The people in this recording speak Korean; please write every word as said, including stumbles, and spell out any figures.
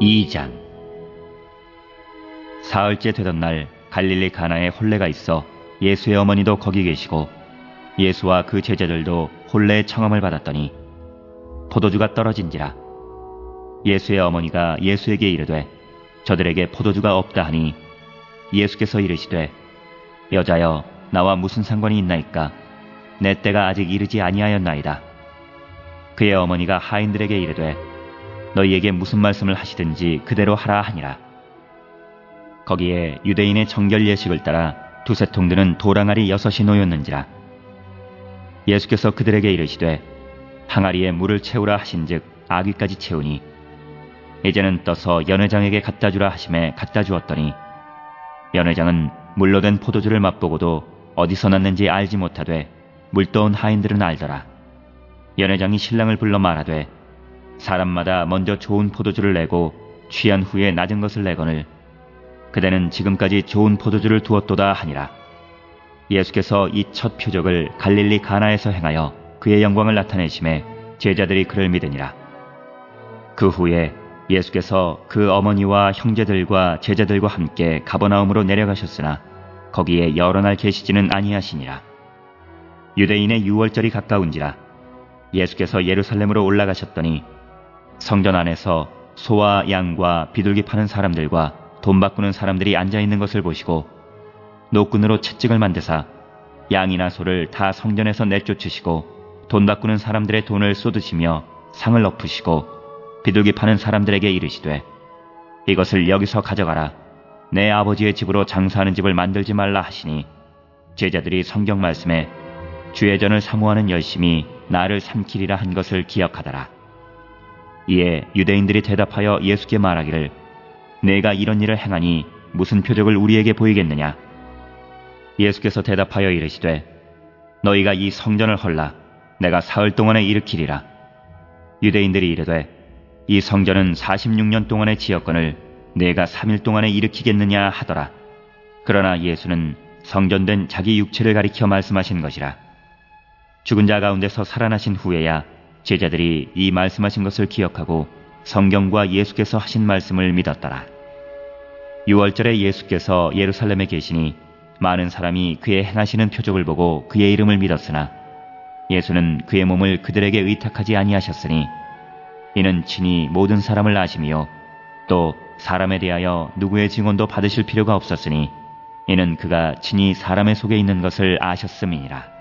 이 장. 사흘째 되던 날 갈릴리 가나에 혼례가 있어 예수의 어머니도 거기 계시고 예수와 그 제자들도 혼례의 청함을 받았더니 포도주가 떨어진지라. 예수의 어머니가 예수에게 이르되 저들에게 포도주가 없다 하니 예수께서 이르시되 여자여 나와 무슨 상관이 있나이까? 내 때가 아직 이르지 아니하였나이다. 그의 어머니가 하인들에게 이르되 너희에게 무슨 말씀을 하시든지 그대로 하라 하니라. 거기에 유대인의 정결 예식을 따라 두세 통 드는 도랑아리 여섯이 놓였는지라. 예수께서 그들에게 이르시되 항아리에 물을 채우라 하신즉 아귀까지 채우니 이제는 떠서 연회장에게 갖다 주라 하심에 갖다 주었더니 연회장은 물로 된 포도주를 맛보고도 어디서 났는지 알지 못하되 물떠온 하인들은 알더라. 연회장이 신랑을 불러 말하되 사람마다 먼저 좋은 포도주를 내고 취한 후에 낮은 것을 내거늘 그대는 지금까지 좋은 포도주를 두었도다 하니라. 예수께서 이 첫 표적을 갈릴리 가나에서 행하여 그의 영광을 나타내심에 제자들이 그를 믿으니라. 그 후에 예수께서 그 어머니와 형제들과 제자들과 함께 가버나움으로 내려가셨으나 거기에 여러 날 계시지는 아니하시니라. 유대인의 유월절이 가까운지라. 예수께서 예루살렘으로 올라가셨더니 성전 안에서 소와 양과 비둘기 파는 사람들과 돈 바꾸는 사람들이 앉아있는 것을 보시고 노끈으로 채찍을 만드사 양이나 소를 다 성전에서 내쫓으시고 돈 바꾸는 사람들의 돈을 쏟으시며 상을 엎으시고 비둘기 파는 사람들에게 이르시되 이것을 여기서 가져가라. 내 아버지의 집으로 장사하는 집을 만들지 말라 하시니 제자들이 성경 말씀에 주의 전을 사모하는 열심이 나를 삼키리라 한 것을 기억하더라. 이에 유대인들이 대답하여 예수께 말하기를 내가 이런 일을 행하니 무슨 표적을 우리에게 보이겠느냐? 예수께서 대답하여 이르시되 너희가 이 성전을 헐라. 내가 사흘 동안에 일으키리라. 유대인들이 이르되 이 성전은 사십육 년 동안에 지었거늘 내가 삼 일 동안에 일으키겠느냐 하더라. 그러나 예수는 성전된 자기 육체를 가리켜 말씀하신 것이라. 죽은 자 가운데서 살아나신 후에야 제자들이 이 말씀하신 것을 기억하고 성경과 예수께서 하신 말씀을 믿었더라. 유월절에 예수께서 예루살렘에 계시니 많은 사람이 그의 행하시는 표적을 보고 그의 이름을 믿었으나 예수는 그의 몸을 그들에게 의탁하지 아니하셨으니 이는 친히 모든 사람을 아심이요 또 사람에 대하여 누구의 증언도 받으실 필요가 없었으니 이는 그가 친히 사람의 속에 있는 것을 아셨음이니라.